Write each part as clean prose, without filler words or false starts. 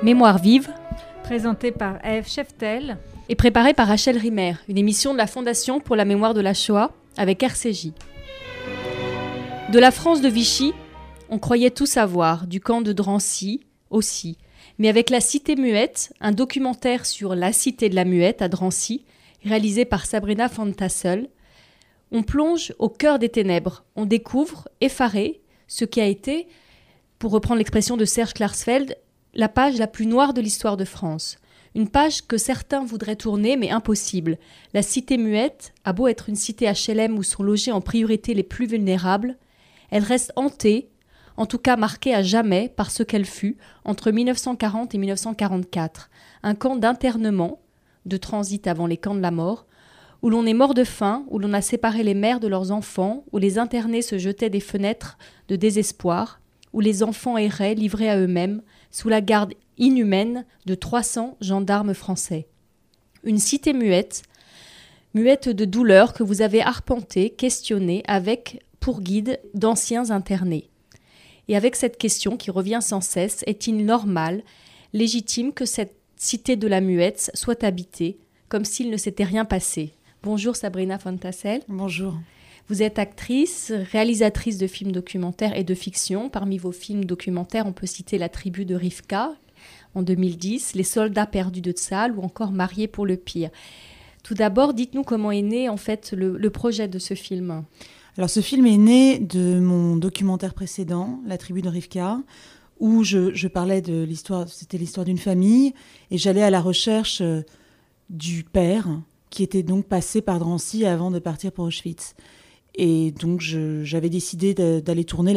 Mémoire vive, Présenté par Ève Cheftel et préparée par Rachel Rimer, une émission de la Fondation pour la mémoire de la Shoah avec RCJ. De la France de Vichy, on croyait tout savoir, du camp de Drancy aussi. Mais avec La Cité Muette, un documentaire sur la Cité de la Muette à Drancy, réalisé par Sabrina van Tassel, on plonge au cœur des ténèbres. On découvre, effaré, ce qui a été, pour reprendre l'expression de Serge Klarsfeld, la page la plus noire de l'histoire de France. Une page que certains voudraient tourner, mais impossible. La Cité Muette a beau être une cité HLM où sont logés en priorité les plus vulnérables, elle reste hantée, en tout cas marquée à jamais par ce qu'elle fut entre 1940 et 1944. Un camp d'internement, de transit avant les camps de la mort, où l'on est mort de faim, où l'on a séparé les mères de leurs enfants, où les internés se jetaient des fenêtres de désespoir, où les enfants erraient livrés à eux-mêmes, sous la garde inhumaine de 300 gendarmes français. Une cité muette, muette de douleur que vous avez arpentée, questionnée, avec, pour guide, d'anciens internés. Et avec cette question qui revient sans cesse, est-il normal, légitime que cette cité de la Muette soit habitée, comme s'il ne s'était rien passé? Bonjour Sabrina van Tassel. Bonjour. Vous êtes actrice, réalisatrice de films documentaires et de fiction. Parmi vos films documentaires, on peut citer La tribu de Rivka en 2010, Les soldats perdus de Tsahal ou encore Mariés pour le pire. Tout d'abord, dites-nous comment est né en fait le projet de ce film. Alors ce film est né de mon documentaire précédent, La tribu de Rivka, où je parlais de l'histoire, c'était l'histoire d'une famille, et j'allais à la recherche du père qui était donc passé par Drancy avant de partir pour Auschwitz. Et donc, j'avais décidé d'aller tourner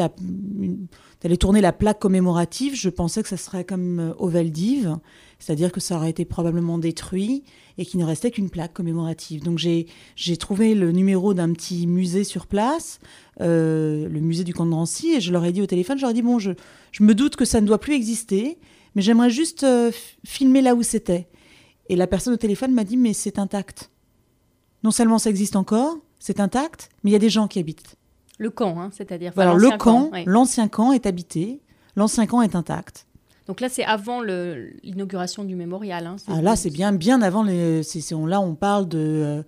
la plaque commémorative. Je pensais que ça serait comme au Veldiv, c'est-à-dire que ça aurait été probablement détruit et qu'il ne restait qu'une plaque commémorative. Donc, j'ai trouvé le numéro d'un petit musée sur place, le musée du camp de Drancy, et je leur ai dit au téléphone, je leur ai dit, bon, je me doute que ça ne doit plus exister, mais j'aimerais juste filmer là où c'était. Et la personne au téléphone m'a dit, mais c'est intact. Non seulement ça existe encore, c'est intact, mais il y a des gens qui habitent. Le camp, c'est-à-dire... Voilà, le camp, ouais. L'ancien camp est habité, l'ancien camp est intact. Donc là, c'est avant l'inauguration du mémorial. Là, c'est bien avant. Là, on parle de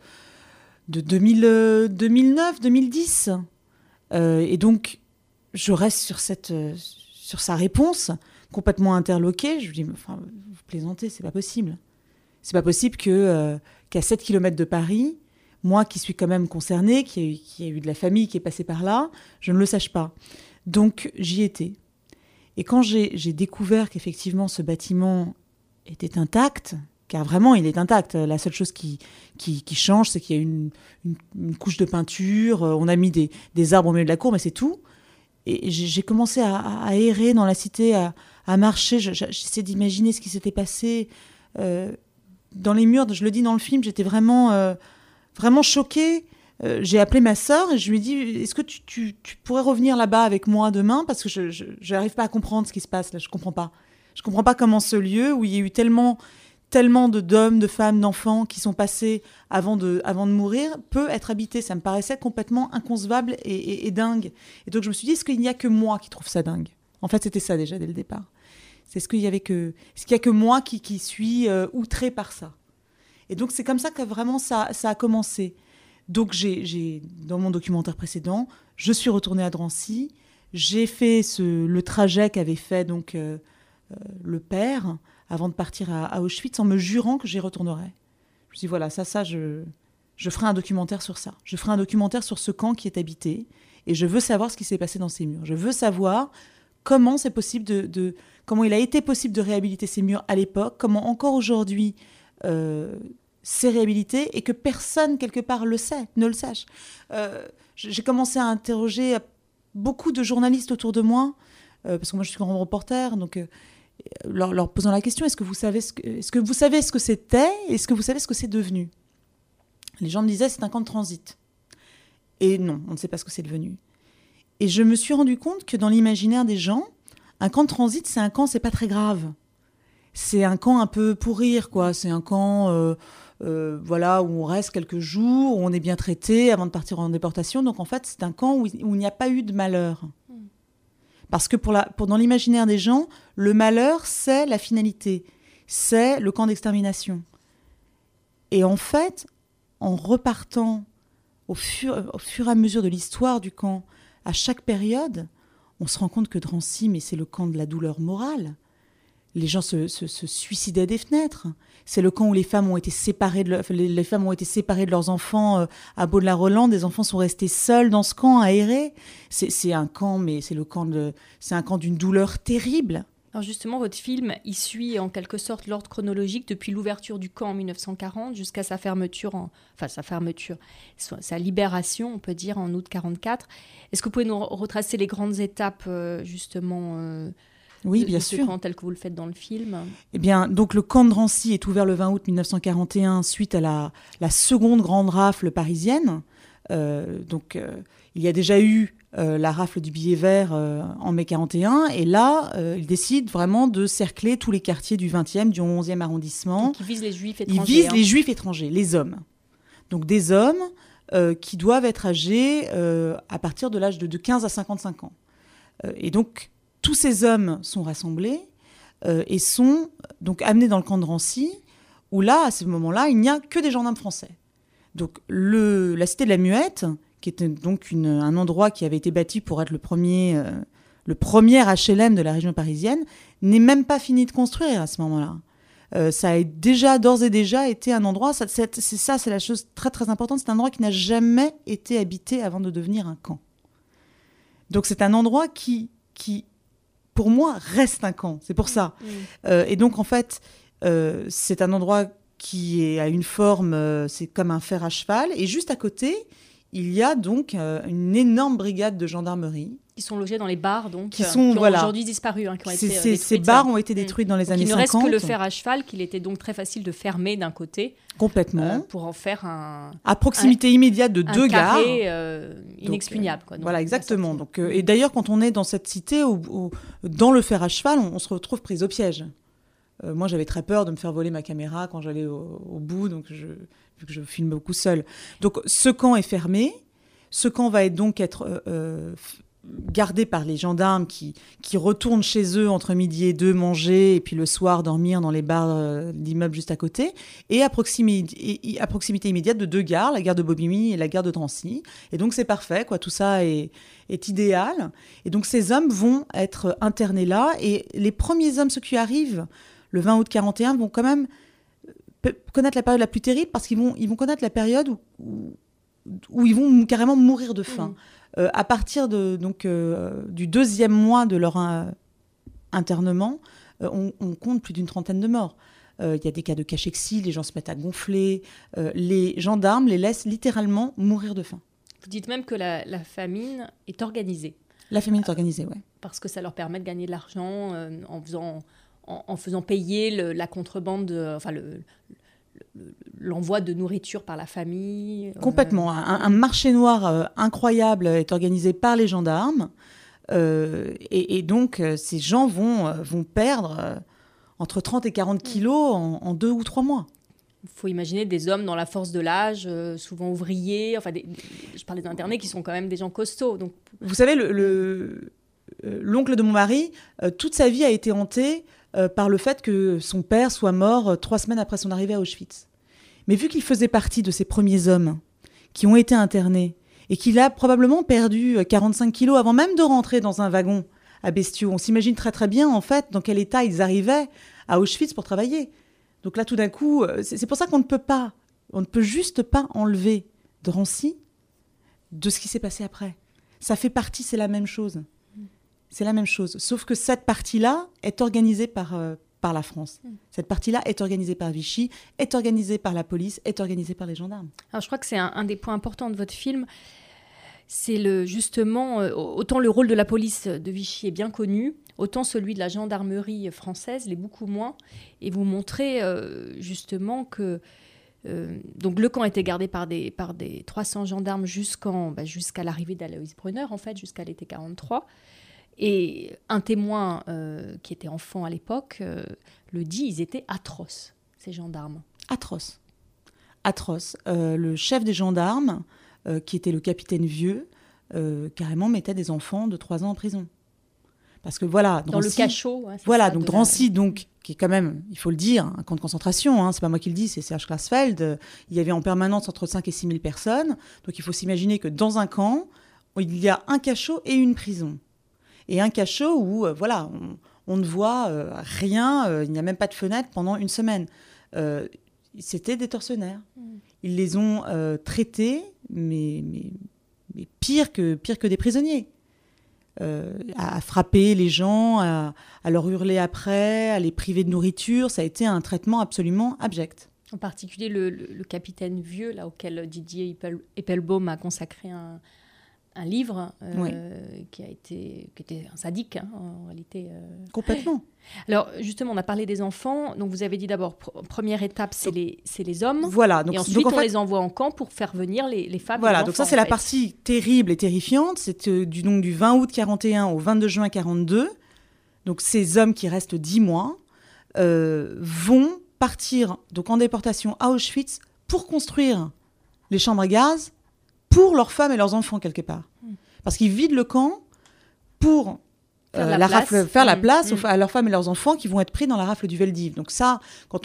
2009, 2010. Et donc, je reste sur sa réponse, complètement interloquée. Je lui dis, enfin, vous plaisantez, c'est pas possible. C'est pas possible qu'à 7 km de Paris, moi qui suis quand même concernée, qui a eu de la famille qui est passée par là, je ne le sache pas. Donc j'y étais. Et quand j'ai découvert qu'effectivement ce bâtiment était intact, car vraiment il est intact, la seule chose qui change, c'est qu'il y a une couche de peinture, on a mis des arbres au milieu de la cour, mais c'est tout. Et j'ai commencé à errer dans la cité, à marcher, j'essaie d'imaginer ce qui s'était passé dans les murs. Je le dis dans le film, j'étais vraiment choquée. J'ai appelé ma sœur et je lui ai dit, est-ce que tu pourrais revenir là-bas avec moi demain, parce que je n'arrive pas à comprendre ce qui se passe là, je comprends pas comment ce lieu où il y a eu tellement d'hommes, de femmes, d'enfants qui sont passés avant de mourir peut être habité. Ça me paraissait complètement inconcevable et dingue. Et donc je me suis dit, est-ce qu'il n'y a que moi qui trouve ça dingue? En fait, c'était ça déjà dès le départ. Est-ce qu'il y a que moi qui suis outrée par ça? Et donc, c'est comme ça que vraiment ça a commencé. Donc, dans mon documentaire précédent, je suis retournée à Drancy. J'ai fait le trajet qu'avait fait donc, le père avant de partir à Auschwitz en me jurant que j'y retournerais. Je me suis dit, voilà, je ferai un documentaire sur ça. Je ferai un documentaire sur ce camp qui est habité. Et je veux savoir ce qui s'est passé dans ces murs. Je veux savoir comment c'est possible comment il a été possible de réhabiliter ces murs à l'époque, comment encore aujourd'hui c'est réhabilité et que personne, quelque part, ne le sache. J'ai commencé à interroger beaucoup de journalistes autour de moi, parce que moi, je suis grand reporter, donc leur posant la question, est-ce que vous savez ce que c'était? Est-ce que vous savez ce que c'est devenu? Les gens me disaient, c'est un camp de transit. Et non, on ne sait pas ce que c'est devenu. Et je me suis rendu compte que dans l'imaginaire des gens, un camp de transit, c'est pas très grave. C'est un camp un peu pour rire, quoi. C'est un camp où on reste quelques jours, où on est bien traité avant de partir en déportation. Donc en fait, c'est un camp où il n'y a pas eu de malheur. Parce que dans l'imaginaire des gens, le malheur, c'est la finalité, c'est le camp d'extermination. Et en fait, en repartant au fur et à mesure de l'histoire du camp, à chaque période, on se rend compte que Drancy, mais c'est le camp de la douleur morale. Les gens se suicidaient des fenêtres. C'est le camp où les femmes ont été séparées les femmes ont été séparées de leurs enfants à Baudelaire-Rolland. Des enfants sont restés seuls dans ce camp à errer. C'est un camp, mais c'est un camp d'une douleur terrible. Alors justement, votre film, il suit en quelque sorte l'ordre chronologique depuis l'ouverture du camp en 1940 jusqu'à sa libération, on peut dire, en août 1944. Est-ce que vous pouvez nous retracer les grandes étapes, oui, bien de ce sûr. camp tel que vous le faites dans le film? Eh bien, donc le camp de Drancy est ouvert le 20 août 1941 suite à la seconde grande rafle parisienne. Il y a déjà eu la rafle du billet vert en mai 41, et là, ils décident vraiment de cercler tous les quartiers du 20e, du 11e arrondissement. Donc, ils visent les juifs étrangers. Ils visent les juifs étrangers, les hommes. Donc des hommes qui doivent être âgés à partir de l'âge de 15 à 55 ans. Et donc, tous ces hommes sont rassemblés et sont donc amenés dans le camp de Drancy, où là, à ce moment-là, il n'y a que des gendarmes français. Donc la cité de la Muette, qui était donc un endroit qui avait été bâti pour être le premier HLM de la région parisienne, n'est même pas fini de construire à ce moment-là. Ça a d'ores et déjà été un endroit, c'est la chose très très importante, c'est un endroit qui n'a jamais été habité avant de devenir un camp. Donc c'est un endroit qui pour moi, reste un camp. C'est pour ça. Et donc, en fait, c'est un endroit qui a une forme, c'est comme un fer à cheval. Et juste à côté, il y a donc une énorme brigade de gendarmerie. Qui sont logés dans les bars, donc, qui ont voilà. aujourd'hui disparu, qui ont été détruites. Ces bars ont été détruits dans les années 50. Il ne reste que le fer à cheval, qu'il était donc très facile de fermer d'un côté. Complètement. Pour en faire à proximité immédiate de deux gares. Inexpugnable. Donc, voilà, exactement. Donc, et d'ailleurs, quand on est dans cette cité, dans le fer à cheval, on se retrouve pris au piège. Moi, j'avais très peur de me faire voler ma caméra quand j'allais au bout, donc vu que je filme beaucoup seule. Donc, ce camp est fermé. Ce camp va donc être gardé par les gendarmes qui retournent chez eux entre midi et 2, manger, et puis le soir dormir dans les bars d'immeubles juste à côté, et à proximité immédiate de deux gares, la gare de Bobigny et la gare de Drancy. Et donc c'est parfait, quoi. Tout ça est idéal. Et donc ces hommes vont être internés là, et les premiers hommes, ceux qui arrivent le 20 août 41, vont quand même connaître la période la plus terrible, parce qu'ils vont connaître la période où ils vont carrément mourir de faim. À partir du deuxième mois de leur internement, on compte plus d'une trentaine de morts. Il y a des cas de cachexie, les gens se mettent à gonfler. Les gendarmes les laissent littéralement mourir de faim. Vous dites même que la famine est organisée. La famine est organisée, oui. Parce que ça leur permet de gagner de l'argent en faisant payer la contrebande, l'envoi de nourriture par la famille. Complètement. Un marché noir incroyable est organisé par les gendarmes. Et donc, ces gens vont perdre entre 30 et 40 kilos en 2 ou 3 mois. Il faut imaginer des hommes dans la force de l'âge, souvent ouvriers. Je parlais d'internés qui sont quand même des gens costauds. Donc... Vous savez, l'oncle de mon mari, toute sa vie a été hantée par le fait que son père soit mort 3 semaines après son arrivée à Auschwitz. Mais vu qu'il faisait partie de ces premiers hommes qui ont été internés et qu'il a probablement perdu 45 kilos avant même de rentrer dans un wagon à bestiaux, on s'imagine très très bien en fait dans quel état ils arrivaient à Auschwitz pour travailler. Donc là tout d'un coup, c'est pour ça qu'on ne peut juste pas enlever Drancy de ce qui s'est passé après. Ça fait partie, c'est la même chose. C'est la même chose, sauf que cette partie-là est organisée par la France. Cette partie-là est organisée par Vichy, est organisée par la police, est organisée par les gendarmes. Alors je crois que c'est un des points importants de votre film. C'est justement, autant le rôle de la police de Vichy est bien connu, autant celui de la gendarmerie française l'est beaucoup moins. Et vous montrez justement que donc le camp était gardé par des 300 gendarmes jusqu'à l'arrivée d'Aloïs Brunner, en fait, jusqu'à l'été 1943. Et un témoin qui était enfant à l'époque le dit, ils étaient atroces, ces gendarmes. Atroces. Le chef des gendarmes, qui était le capitaine Vieux, carrément mettait des enfants de 3 ans en prison. Parce que voilà, dans le cachot. Voilà, donc Drancy, donc, qui est quand même, il faut le dire, un camp de concentration, hein, c'est pas moi qui le dis, c'est Serge Klarsfeld. Il y avait en permanence entre 5 et 6 000 personnes. Donc il faut s'imaginer que dans un camp, il y a un cachot et une prison. Et un cachot où, voilà, on ne voit rien, il n'y a même pas de fenêtre pendant une semaine. C'était des tortionnaires. Ils les ont traités, mais pire que des prisonniers. À frapper les gens, à leur hurler après, à les priver de nourriture. Ça a été un traitement absolument abject. En particulier le capitaine Vieux, là, auquel Didier Eppelbaum a consacré un livre qui était un sadique, hein, en réalité. Complètement. Alors, justement, on a parlé des enfants. Donc, vous avez dit d'abord, première étape, c'est les hommes. Voilà. Et ensuite, on les envoie en camp pour faire venir les femmes voilà, et les enfants. Donc ça, c'est la partie terrible et terrifiante. C'est du 20 août 41 au 22 juin 42. Donc, ces hommes qui restent 10 mois vont partir donc, en déportation à Auschwitz pour construire les chambres à gaz pour leurs femmes et leurs enfants, quelque part. Parce qu'ils vident le camp pour faire la place à leurs femmes et leurs enfants qui vont être pris dans la rafle du Veldiv. Donc ça, quand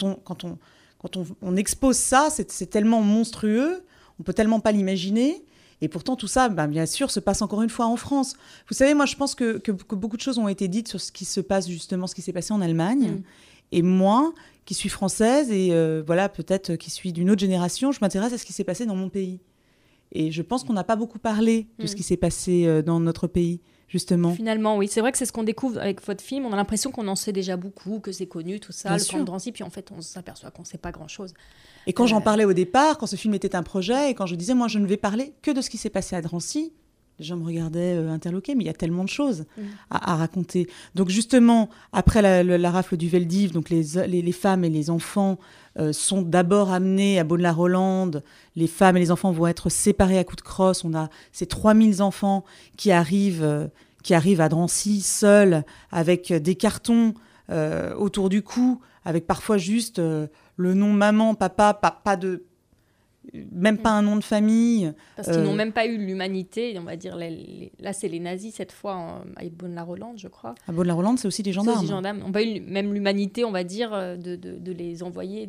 on expose ça, c'est tellement monstrueux, on peut tellement pas l'imaginer. Et pourtant, tout ça, bien sûr, se passe encore une fois en France. Vous savez, moi, je pense que beaucoup de choses ont été dites sur ce qui se passe, justement, ce qui s'est passé en Allemagne. Et moi, qui suis française et voilà, peut-être qui suis d'une autre génération, je m'intéresse à ce qui s'est passé dans mon pays. Et je pense qu'on n'a pas beaucoup parlé de ce qui s'est passé dans notre pays, justement. Finalement, oui. C'est vrai que c'est ce qu'on découvre avec votre film. On a l'impression qu'on en sait déjà beaucoup, que c'est connu, tout ça, camp de Drancy. Puis en fait, on s'aperçoit qu'on ne sait pas grand-chose. Et quand j'en parlais au départ, quand ce film était un projet, et quand je disais, moi, je ne vais parler que de ce qui s'est passé à Drancy, les gens me regardaient interloqués, mais il y a tellement de choses à raconter. Donc justement, après la rafle du Veldiv, donc les femmes et les enfants sont d'abord amenés à Beaune-la-Rolande. Les femmes et les enfants vont être séparés à coups de crosse. On a ces 3000 enfants qui arrivent à Drancy seuls, avec des cartons autour du cou, avec parfois juste le nom maman, papa, même pas un nom de famille. Parce qu'ils n'ont même pas eu l'humanité, on va dire. Là, c'est les nazis, cette fois, à Beaune-la-Rolande, je crois. À Beaune-la-Rolande, c'est aussi des gendarmes. C'est aussi gendarmes. On n'a pas eu même l'humanité, on va dire, de les envoyer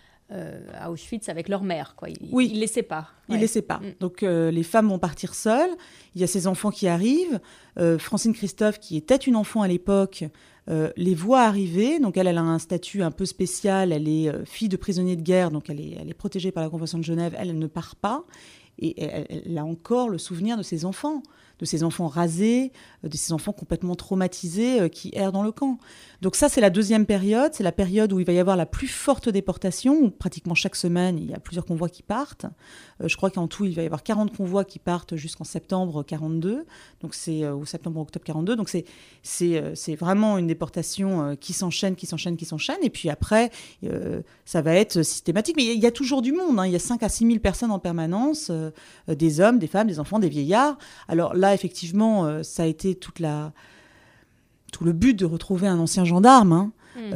à Auschwitz avec leur mère, quoi. Ils les séparent. Ils les séparent. Donc, les femmes vont partir seules. Il y a ces enfants qui arrivent. Francine Christophe, qui était une enfant à l'époque, les voit arriver. Donc elle a un statut un peu spécial. Elle est fille de prisonnier de guerre, donc elle est protégée par la Convention de Genève. Elle ne part pas. Et elle a encore le souvenir de ses enfants rasés, de ces enfants complètement traumatisés qui errent dans le camp. Donc ça, c'est la deuxième période. C'est la période où il va y avoir la plus forte déportation, où pratiquement chaque semaine, il y a plusieurs convois qui partent. Je crois qu'en tout, il va y avoir 40 convois qui partent jusqu'en septembre 42. Donc c'est au septembre-octobre 42. Donc c'est vraiment une déportation qui s'enchaîne. Et puis après, ça va être systématique. Mais il y a toujours du monde. Hein. Il y a 5 à 6 000 personnes en permanence, des hommes, des femmes, des enfants, des vieillards. Alors là, effectivement, ça a été tout le but de retrouver un ancien gendarme. Hein.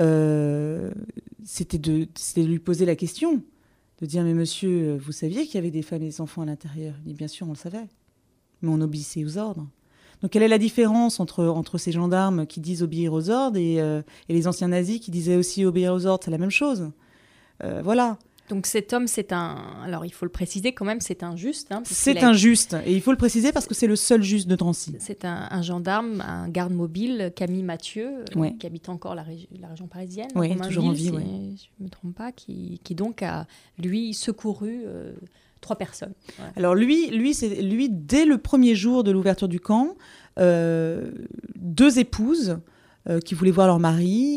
C'était de lui poser la question, de dire, mais monsieur, vous saviez qu'il y avait des femmes et des enfants à l'intérieur? Il dit, bien sûr, on le savait, mais on obéissait aux ordres. Donc quelle est la différence entre ces gendarmes qui disent obéir aux ordres et les anciens nazis qui disaient aussi obéir aux ordres? C'est la même chose. Voilà. Donc cet homme, alors il faut le préciser quand même, c'est un juste. Hein, c'est un juste, et il faut le préciser parce que c'est le seul juste de Drancy. C'est un gendarme, un garde mobile, Camille Mathieu, qui habite encore la région parisienne. Oui, toujours en vie, si je ne me trompe pas, qui donc a, lui, secouru 3 personnes. Ouais. Alors lui, dès le premier jour de l'ouverture du camp, 2 épouses qui voulaient voir leur mari...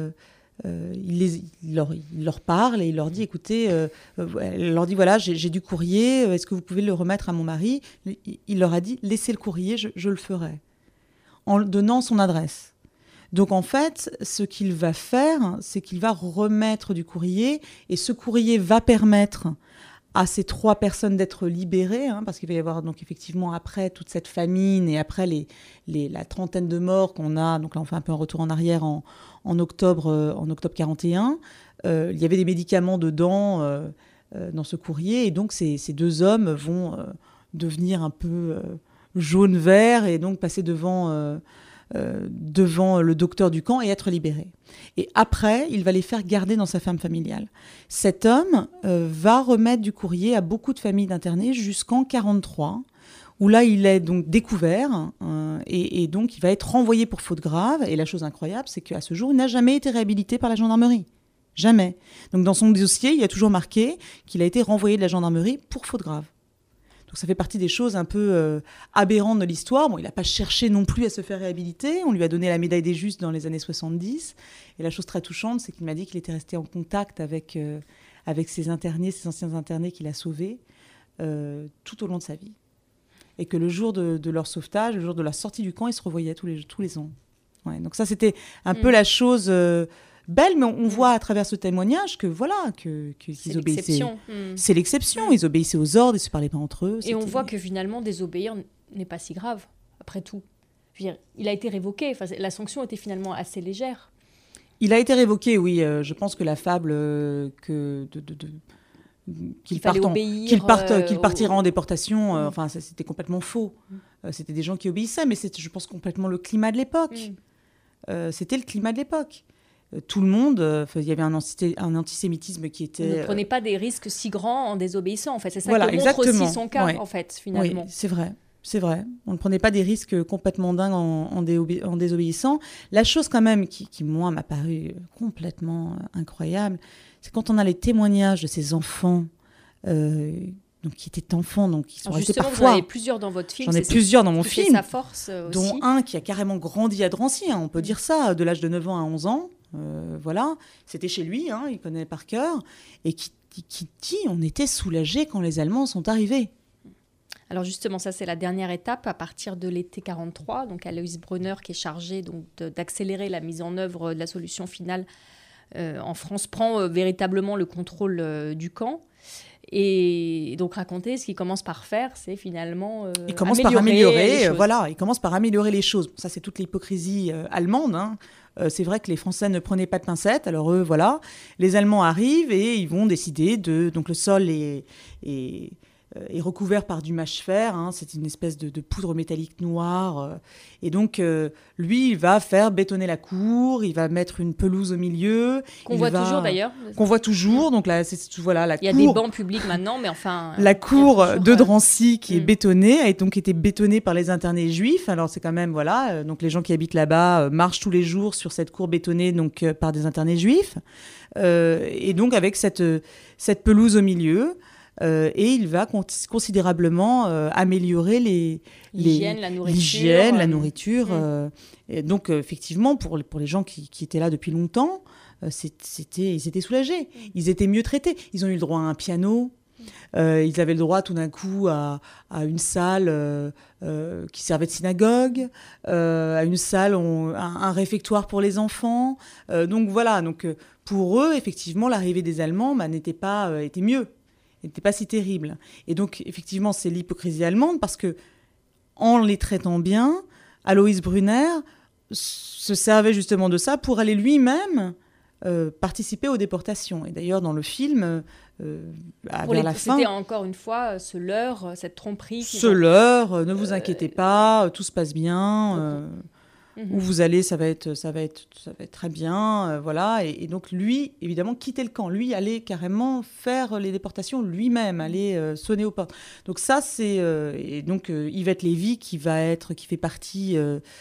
il leur parle et il leur dit, écoutez, elle leur dit, voilà, j'ai du courrier, est-ce que vous pouvez le remettre à mon mari? Il leur a dit, laissez le courrier, je le ferai, en donnant son adresse. Donc en fait, ce qu'il va faire, c'est qu'il va remettre du courrier, et ce courrier va permettre à ces 3 personnes d'être libérées, hein, parce qu'il va y avoir donc effectivement après toute cette famine et après la trentaine de morts qu'on a, donc là on fait un peu un retour en arrière en octobre 41, il y avait des médicaments dedans dans ce courrier, et donc ces 2 hommes vont devenir un peu jaune-vert et donc passer devant devant le docteur du camp et être libéré. Et après, il va les faire garder dans sa ferme familiale. Cet homme va remettre du courrier à beaucoup de familles d'internés jusqu'en 1943, où là, il est donc découvert et donc il va être renvoyé pour faute grave. Et la chose incroyable, c'est qu'à ce jour, il n'a jamais été réhabilité par la gendarmerie. Jamais. Donc dans son dossier, il y a toujours marqué qu'il a été renvoyé de la gendarmerie pour faute grave. Donc ça fait partie des choses un peu aberrantes de l'histoire. Bon, il n'a pas cherché non plus à se faire réhabiliter. On lui a donné la médaille des Justes dans les années 70. Et la chose très touchante, c'est qu'il m'a dit qu'il était resté en contact avec ses internés, ses anciens internés qu'il a sauvés tout au long de sa vie. Et que le jour de leur sauvetage, le jour de la sortie du camp, ils se revoyaient tous les ans. Ouais, donc ça, c'était un peu la chose belle, mais on voit à travers ce témoignage que voilà, qu'ils obéissaient. C'est l'exception. Ils obéissaient aux ordres, ils se parlaient pas entre eux. Et on voit que finalement, désobéir n'est pas si grave, après tout. Je veux dire, il a été révoqué. Enfin, la sanction était finalement assez légère. Il a été révoqué, oui. Je pense que la fable qu'il partira en déportation, enfin, ça, c'était complètement faux. C'était des gens qui obéissaient, mais c'était, je pense, complètement le climat de l'époque. C'était le climat de l'époque. Tout le monde, il y avait un antisémitisme qui était... Ne prenait pas des risques si grands en désobéissant, en fait. C'est ça qui montre aussi son cas, en fait, finalement. Oui, c'est vrai. On ne prenait pas des risques complètement dingues en désobéissant. La chose, quand même, qui moi, m'a paru complètement incroyable, c'est quand on a les témoignages de ces enfants... donc qui étaient enfants, donc ils sont restés parfois. Vous en avez plusieurs dans votre film. J'en ai plusieurs dans mon film. Sa force aussi. Dont un qui a carrément grandi à Drancy, on peut dire ça, de l'âge de 9 ans à 11 ans. Voilà, c'était chez lui, il connaît par cœur, et qui dit on était soulagés quand les Allemands sont arrivés. Alors justement, ça c'est la dernière étape à partir de l'été 43. Donc Alois Brunner qui est chargé donc d'accélérer la mise en œuvre de la solution finale en France prend véritablement le contrôle du camp. Et donc raconter ce qu'il commence par faire, c'est finalement il commence par améliorer il commence par améliorer les choses. Ça, c'est toute l'hypocrisie allemande. C'est vrai que les Français ne prenaient pas de pincettes. Alors eux, voilà, les Allemands arrivent et ils vont décider donc le sol est recouvert par du mâche-fer. C'est une espèce de poudre métallique noire. Et donc, lui, il va faire bétonner la cour. Il va mettre une pelouse au milieu. Qu'on voit toujours, d'ailleurs. Qu'on voit toujours. Donc là, voilà, la cour. Il y a des bancs publics maintenant, mais enfin... La cour de Drancy qui est bétonnée a donc été bétonnée par les internés juifs. Alors, c'est quand même, voilà... donc, les gens qui habitent là-bas marchent tous les jours sur cette cour bétonnée donc, par des internés juifs. Et donc, avec cette pelouse au milieu... et il va considérablement améliorer l'hygiène, la nourriture. Et donc, effectivement, pour les gens qui étaient là depuis longtemps, ils étaient soulagés. Ils étaient mieux traités. Ils ont eu le droit à un piano. Ils avaient le droit tout d'un coup à une salle qui servait de synagogue, à une salle, un réfectoire pour les enfants. Donc, voilà. Donc, pour eux, effectivement, l'arrivée des Allemands était mieux. N'était pas si terrible. Et donc, effectivement, c'est l'hypocrisie allemande parce que, en les traitant bien, Alois Brunner se servait justement de ça pour aller lui-même participer aux déportations. Et d'ailleurs, dans le film, vers la fin... C'était encore une fois ce leurre, cette tromperie. Ne vous inquiétez pas, tout se passe bien... Où vous allez, ça va être très bien, voilà. Et donc lui, évidemment, quittait le camp. Lui allait carrément faire les déportations lui-même, aller sonner aux portes. Donc ça, c'est et donc Yvette Lévy qui fait partie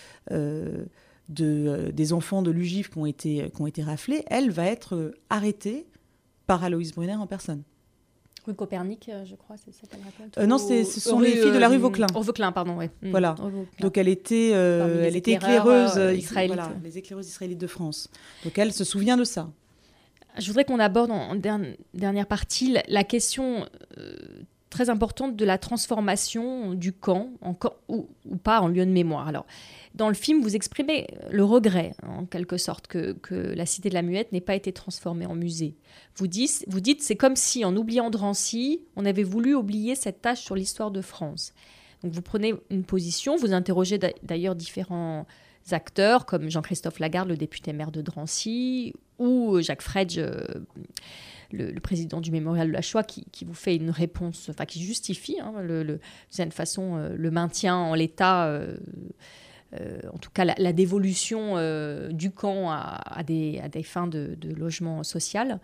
des enfants de l'UGIF qui ont été raflés. Elle va être arrêtée par Alois Brunner en personne. Rue Copernic, je crois, c'est ça qu'elle raconte. Non, ce sont les filles de la rue Vauquelin. Vauquelin, pardon, oui. Voilà. Donc elle était éclaireuse israélite. Voilà, les éclaireuses israélites de France. Donc elle se souvient de ça. Je voudrais qu'on aborde en dernière partie la question très importante de la transformation du camp ou pas en lieu de mémoire. Alors, dans le film, vous exprimez le regret, en quelque sorte, que la Cité de la Muette n'ait pas été transformée en musée. Vous dites, c'est comme si, en oubliant Drancy, on avait voulu oublier cette tâche sur l'histoire de France. Donc, vous prenez une position, vous interrogez d'ailleurs différents acteurs, comme Jean-Christophe Lagarde, le député maire de Drancy, ou Jacques Fredge, le président du Mémorial de la Shoah, qui vous fait une réponse, enfin qui justifie, d'une certaine façon, le maintien en l'état en tout cas la dévolution du camp à des fins de logement social.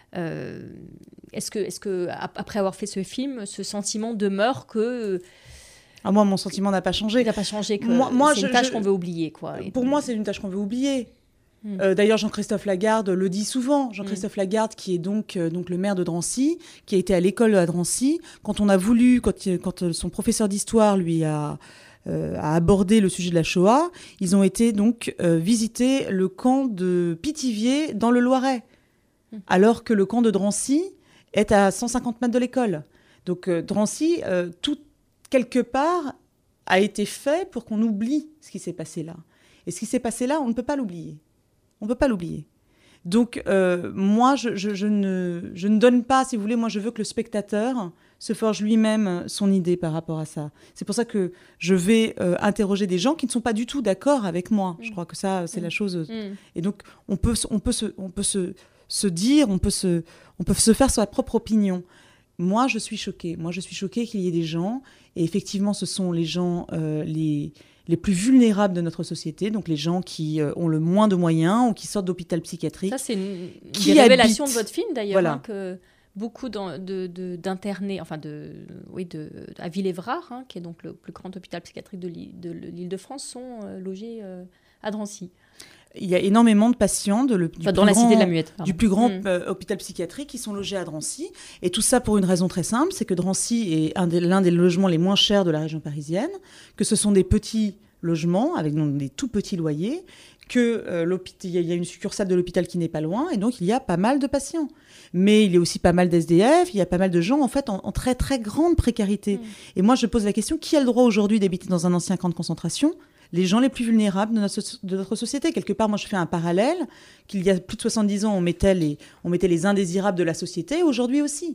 Est-ce que après avoir fait ce film, ce sentiment demeure que... moi, mon sentiment n'a pas changé. Il n'a pas changé, que c'est une tâche qu'on veut oublier, quoi. Pour moi, c'est une tâche qu'on veut oublier. D'ailleurs, Jean-Christophe Lagarde le dit souvent. Jean-Christophe Lagarde, qui est donc le maire de Drancy, qui a été à l'école à Drancy, quand son professeur d'histoire lui a abordé le sujet de la Shoah, ils ont été donc visiter le camp de Pithiviers dans le Loiret, alors que le camp de Drancy est à 150 mètres de l'école. Donc Drancy, tout quelque part, a été fait pour qu'on oublie ce qui s'est passé là. Et ce qui s'est passé là, on ne peut pas l'oublier. On ne peut pas l'oublier. Donc, moi, je ne donne pas, si vous voulez, moi, je veux que le spectateur se forge lui-même son idée par rapport à ça. C'est pour ça que je vais interroger des gens qui ne sont pas du tout d'accord avec moi. Je crois que ça, c'est la chose. Et donc, on peut se dire, on peut se faire sa propre opinion. Moi, je suis choquée. Moi, je suis choquée qu'il y ait des gens, et effectivement, ce sont les gens les plus vulnérables de notre société, donc les gens qui ont le moins de moyens ou qui sortent d'hôpital psychiatrique. Ça, c'est une révélation de votre film, d'ailleurs, voilà. Que beaucoup d'internés, à Villévrard, qui est donc le plus grand hôpital psychiatrique de l'Île-de-France, sont logés à Drancy. Il y a énormément de patients dans la Cité de la Muette, du plus grand hôpital psychiatrique qui sont logés à Drancy. Et tout ça pour une raison très simple, c'est que Drancy est l'un des logements les moins chers de la région parisienne, que ce sont des petits logements avec des tout petits loyers, qu'il y a une succursale de l'hôpital qui n'est pas loin, et donc il y a pas mal de patients. Mais il y a aussi pas mal d'SDF, il y a pas mal de gens en fait en très très grande précarité. Et moi je pose la question, qui a le droit aujourd'hui d'habiter dans un ancien camp de concentration ? Les gens les plus vulnérables de notre société. Quelque part, moi, je fais un parallèle, qu'il y a plus de 70 ans, on mettait les indésirables de la société, aujourd'hui aussi.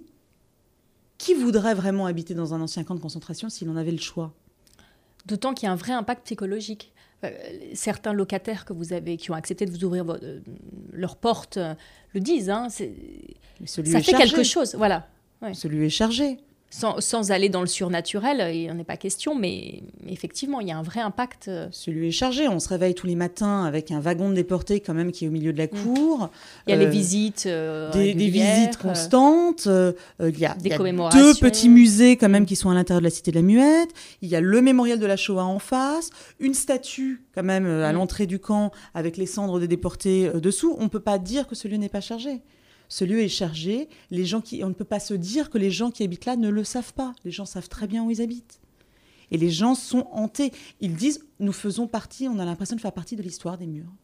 Qui voudrait vraiment habiter dans un ancien camp de concentration s'il en avait le choix ? D'autant qu'il y a un vrai impact psychologique. Certains locataires qui ont accepté de vous ouvrir leurs portes le disent. Ça fait quelque chose, voilà. Ouais. Celui est chargé. Sans aller dans le surnaturel, il n'en est pas question, mais effectivement, il y a un vrai impact. Celui est chargé. On se réveille tous les matins avec un wagon de déportés quand même qui est au milieu de la cour. Il y a les visites des visites constantes. Il y a 2 petits musées quand même qui sont à l'intérieur de la Cité de la Muette. Il y a le mémorial de la Shoah en face. Une statue quand même à l'entrée du camp avec les cendres des déportés dessous. On ne peut pas dire que ce lieu n'est pas chargé. Ce lieu est chargé. On ne peut pas se dire que les gens qui habitent là ne le savent pas. Les gens savent très bien où ils habitent. Et les gens sont hantés. Ils disent, nous faisons partie, on a l'impression de faire partie de l'histoire des murs.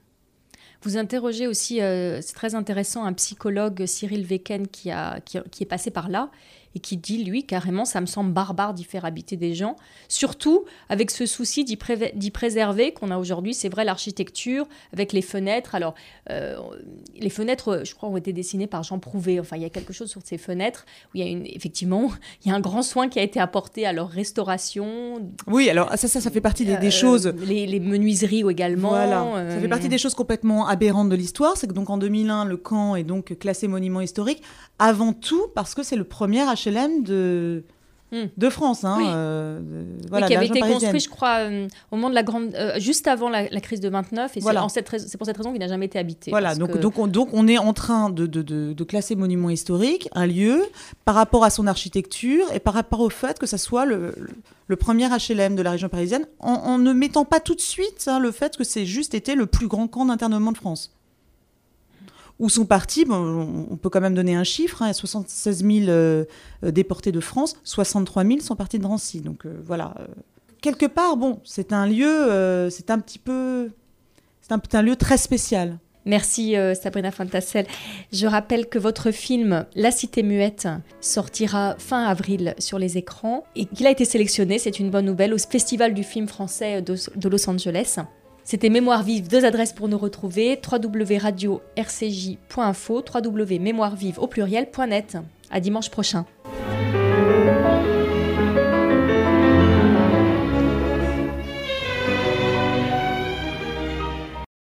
Vous interrogez aussi, c'est très intéressant, un psychologue, Cyril Wecken, qui est passé par là et qui dit, lui, carrément, ça me semble barbare d'y faire habiter des gens, surtout avec ce souci d'y préserver qu'on a aujourd'hui. C'est vrai, l'architecture, avec les fenêtres. Alors, les fenêtres, je crois, ont été dessinées par Jean Prouvé. Enfin, il y a quelque chose sur ces fenêtres où effectivement, il y a un grand soin qui a été apporté à leur restauration. Oui, alors ça fait partie des choses... Les menuiseries également. Voilà, ça fait partie des choses complètement aberrantes de l'histoire. C'est que donc en 2001, le camp est donc classé monument historique, avant tout parce que c'est le premier HLM de France, oui. Qui avait été construit, je crois, au moment de la grande, juste avant la crise de 29, et voilà. C'est pour cette raison qu'il n'a jamais été habité. Voilà, donc on est en train de classer monument historique un lieu par rapport à son architecture et par rapport au fait que ça soit le premier HLM de la région parisienne, en ne mettant pas tout de suite le fait que c'est juste été le plus grand camp d'internement de France. Où sont partis, on peut quand même donner un chiffre, 76 000 déportés de France, 63 000 sont partis de Drancy. Donc voilà. Quelque part, c'est un lieu, c'est un lieu très spécial. Merci Sabrina Fantassel. Je rappelle que votre film La Cité Muette sortira fin avril sur les écrans et qu'il a été sélectionné, c'est une bonne nouvelle, au Festival du film français de Los Angeles. C'était Mémoire Vive, 2 adresses pour nous retrouver, www.radio-rcj.info, www.mémoirevive au pluriel.net. À dimanche prochain.